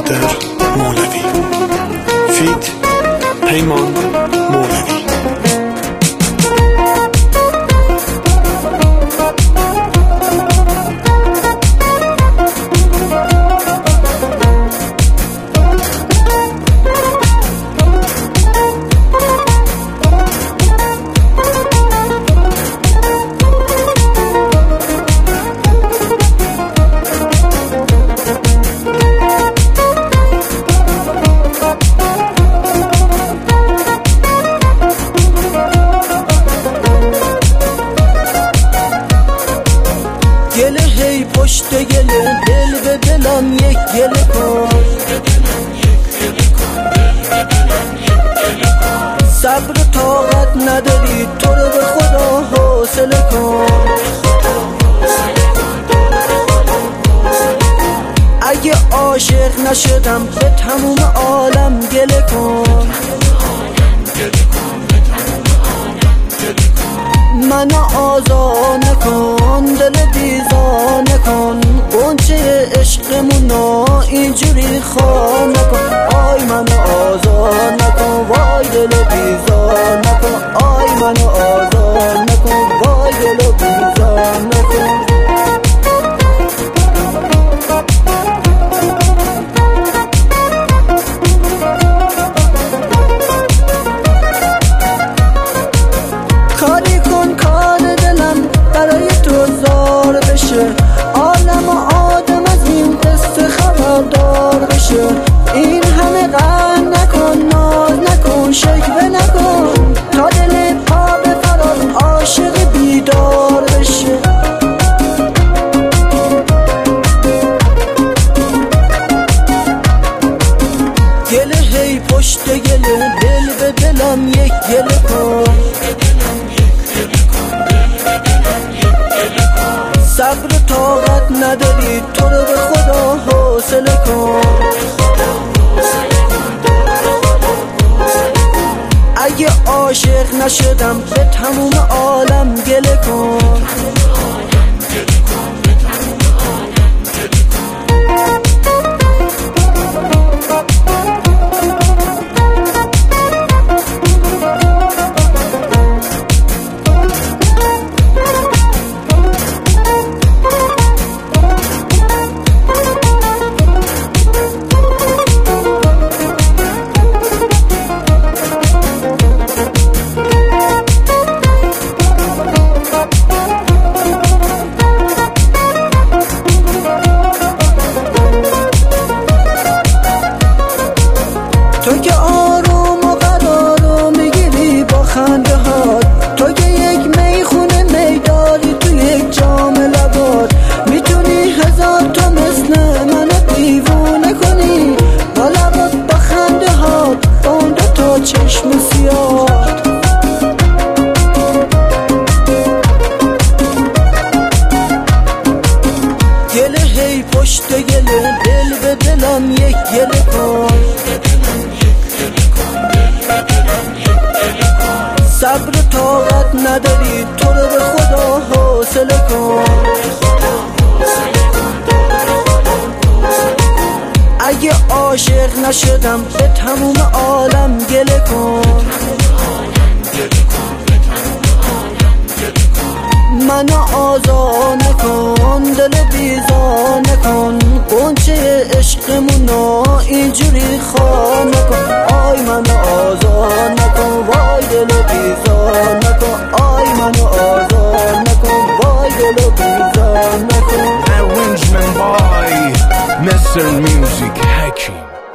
عبدالقادر مولوی، فیت پیمان مولوی. گله هی پشت گله، دل به دلم یک گله کن. صبر و طاقت نداری، تو رو به خدا حوصله کن. اگه عاشق نشدم به تموم عالم گله کن. منو آزار نکن، دل بیزار نکن، غنچه عشقمونو اینجوری خار نکن. آی منو آزار نکن، وای دل بیزار نکن. آی منو آزار نکن، وای دل بیزار نکن. کاری کن کار دلم برای تو زار بشه، عالم و آدم از این قصه خبردار بشه. این همه غم نکن، ناز نکن، شکوه نکن، تا دل پا به فرار عاشق بیدار بشه. گله هی پشت گله، دل به دلم یک گله کن. صبر و طاقت نداری، تو رو به خدا حوصله کن. اگه عاشق نشدم به تموم عالم گله کن. تو که آروم و قرار رو میگیری با خنده هات، تو که یک میخونه میداری تو یک جام لبات. میتونی هزار تا مثل منو دیوونه کنی، با لبات با خنده هات، با اون دوتا چشم سیاه. گله هی پشت گله، دل به دلم یک گله کن. صبر و طاقت نداری، تو رو به خدا حوصله کن. اگه عاشق نشدم به تموم عالم گله کن. منو آزار نکن، دل بیزار نکن، غنچه عشقمونو اینجوری خار نکن. آی منو آزار نکن، وای دل بیزار نکن. آی منو آزار نکن، وای دل بیزار نکن. Arrangement by Mr. Music Hakim.